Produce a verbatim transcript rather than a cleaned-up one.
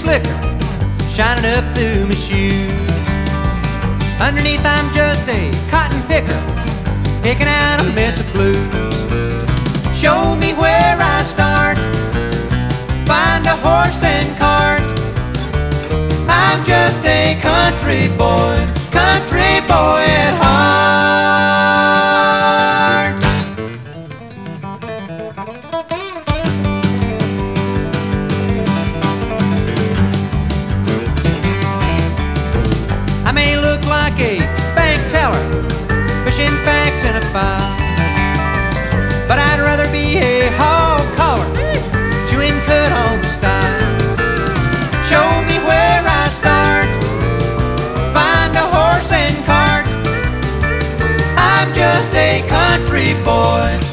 liquor shining up through my shoes. Underneath I'm just a cotton picker, picking out a mess of blues. Show me where I start, find a horse and cart. I'm just a country boy, country boy at heart. I may look like a bank teller, pushing facts in a file, but I'd rather be a hog caller, chewing cut on the style. Show me where I start, find a horse and cart. I'm just a country boy,